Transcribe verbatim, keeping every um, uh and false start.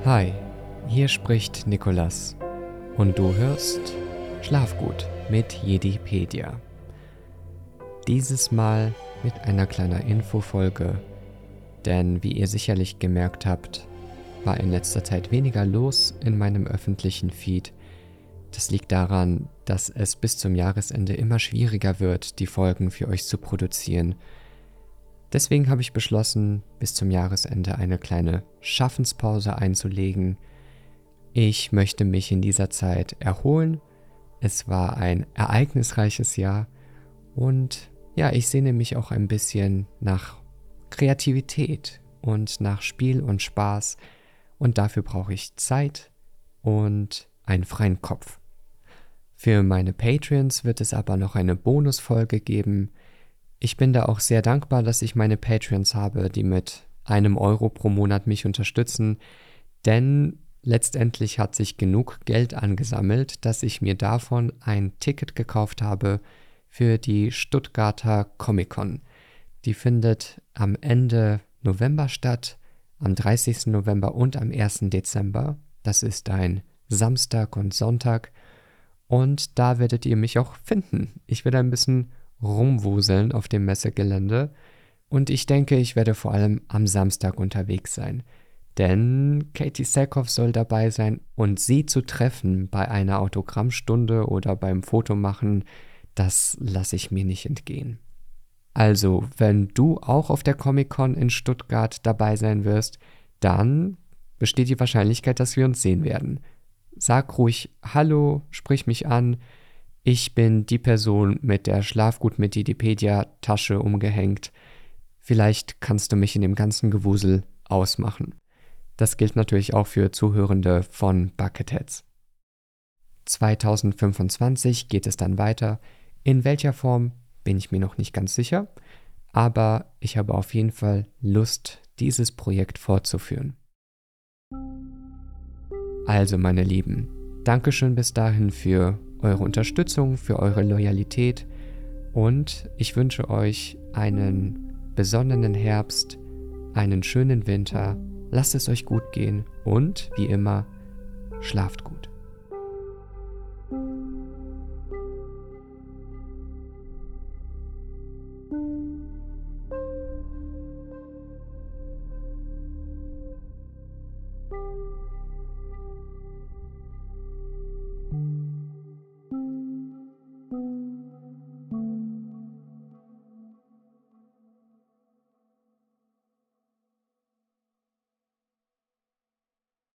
Hi, hier spricht Nikolas und du hörst Schlaf gut mit Jedipedia. Dieses Mal mit einer kleinen Infofolge, denn wie ihr sicherlich gemerkt habt, war in letzter Zeit weniger los in meinem öffentlichen Feed. Das liegt daran, dass es bis zum Jahresende immer schwieriger wird, die Folgen für euch zu produzieren. Deswegen habe ich beschlossen, bis zum Jahresende eine kleine Schaffenspause einzulegen. Ich möchte mich in dieser Zeit erholen. Es war ein ereignisreiches Jahr und ja, ich sehne mich auch ein bisschen nach Kreativität und nach Spiel und Spaß und dafür brauche ich Zeit und einen freien Kopf. Für meine Patreons wird es aber noch eine Bonusfolge geben. Ich bin da auch sehr dankbar, dass ich meine Patreons habe, die mit einem Euro pro Monat mich unterstützen, denn letztendlich hat sich genug Geld angesammelt, dass ich mir davon ein Ticket gekauft habe für die Stuttgarter Comic-Con. Die findet am Ende November statt, am dreißigsten November und am ersten Dezember. Das ist ein Samstag und Sonntag und da werdet ihr mich auch finden. Ich werde ein bisschen rumwuseln auf dem Messegelände und ich denke, ich werde vor allem am Samstag unterwegs sein. Denn Katie Sackhoff soll dabei sein und sie zu treffen bei einer Autogrammstunde oder beim Fotomachen, das lasse ich mir nicht entgehen. Also, wenn du auch auf der Comic-Con in Stuttgart dabei sein wirst, dann besteht die Wahrscheinlichkeit, dass wir uns sehen werden. Sag ruhig Hallo, sprich mich an. Ich bin die Person mit der Schlafgut mit Jedipedia-Tasche umgehängt. Vielleicht kannst du mich in dem ganzen Gewusel ausmachen. Das gilt natürlich auch für Zuhörende von Bucketheads. zwanzig fünfundzwanzig geht es dann weiter. In welcher Form bin ich mir noch nicht ganz sicher, aber ich habe auf jeden Fall Lust, dieses Projekt fortzuführen. Also meine Lieben, Dankeschön bis dahin für eure Unterstützung, für eure Loyalität und ich wünsche euch einen besonnenen Herbst, einen schönen Winter, lasst es euch gut gehen und wie immer, schlaft gut.